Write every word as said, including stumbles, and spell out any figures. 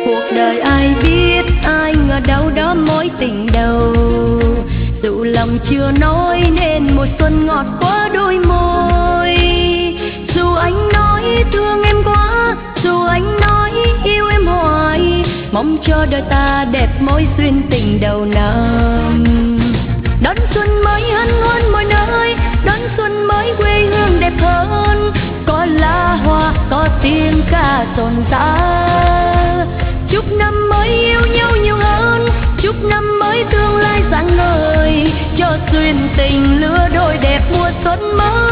Cuộc đời ai biết, ai ngờ đâu đó mối tình đầu. Dù lòng chưa nói nên một xuân ngọt qua đôi môi. Dù anh nói thương em quá, dù anh nói yêu em hoài, mong cho đời ta đẹp mối duyên tình đầu năm. Đón xuân mới hân hoan mọi nơi, đón xuân mới quê hương đẹp hơn. Có lá hoa, có tiếng ca rộn rã. Chúc năm mới yêu nhau nhiều hơn, chúc năm mới tương lai sáng ngời, cho duyên tình lứa đôi đẹp mùa xuân mới.